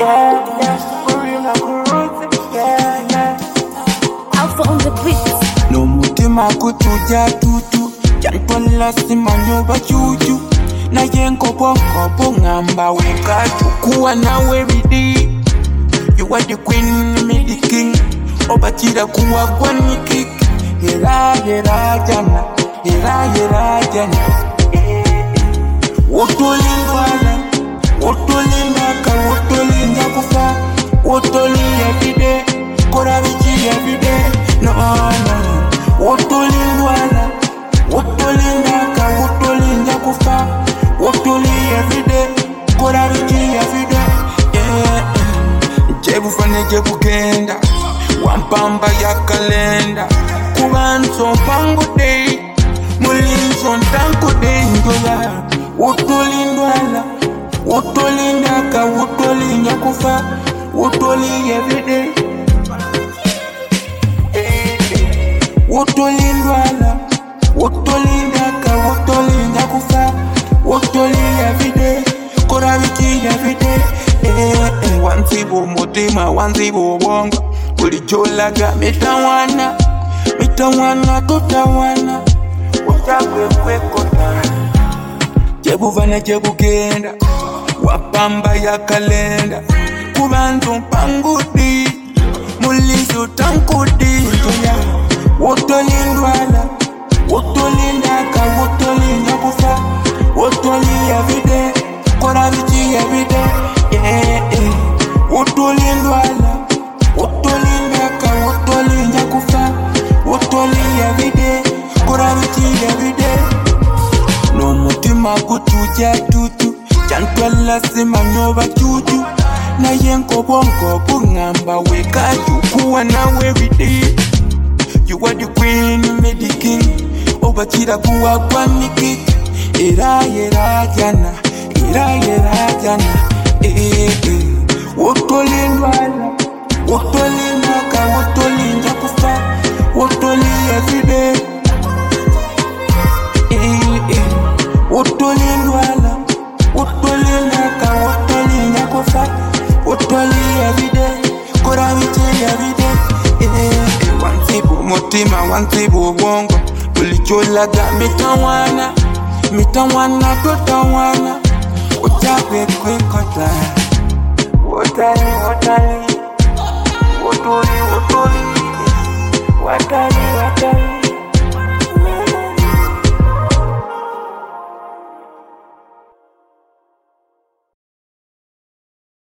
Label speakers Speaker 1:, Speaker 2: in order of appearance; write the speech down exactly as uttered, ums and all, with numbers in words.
Speaker 1: yeah, yeah. Kurima kuruzi, yeah, yeah.
Speaker 2: Alpha on the beat.
Speaker 1: No mutima kutuja tutu, jantwala simanyoba chuchu. Na yenko bongo bongamba weka chukua nawe bidi. You are the queen, me the king. Obachira kuwa kwani kick. Hera hera jana, hera hera jana. Wotolindwala, wotolindaka, wotolinda kufa. Wotoli everyday, kora bichi everyday. No, no. Wotolindwala, wotolindaka, wotolinda kufa. Wotoli everyday, kora bichi everyday. Yeah. Jebu fane jebu genda, wampamba ya kalenda. Kubanzo pangu day, mulinzo ntanku day ndoya. Wotolindwala, wotolindaka, wotolinda kufa. Wotoli everyday. Wotolindwala, wotolindaka, wotolinda kufa. Wotoli everyday, kora wiki everyday. Eh, eh, wanzibu mutima, wanzibu wonga. Kulicholaga mitawana, mitawana tutawana. Utakwe kwekota. Jebu vane jebu genda, wapamba ya kalenda. Kubanzo pangudi, mulizo tankudi. Wotolindwala, wotolindaka, wotolinda kufa. Wotoli everyday, kora bichi everyday. Yeah, yeah. Wotolindwala, wotolindaka, wotolinda kufa. Wotoli everyday, kora bichi everyday. No mutima kutuja tutu, jantwala simanyoba chuchu. Na yenko bongo bungamba weka chukua nawe bidi. You are the queen, me the king. Obachira kuwa kwani kick. Era era jana, era era jana. Eh eh. Wotolindwala, wotolindaka, wotolinda kufa. Wotoli everyday. Eh eh. Wotolindwala, wotolindaka, wotolinda kufa. Wotoli everyday, kora wichi everyday. Eh eh. Wanzibu mutima, wanzibu bongo. Kulicholaga mitawana, mitawana tutawana. Utakwe kwekota. Wotali, wotali, wotoli, wotoli. Watali, watali.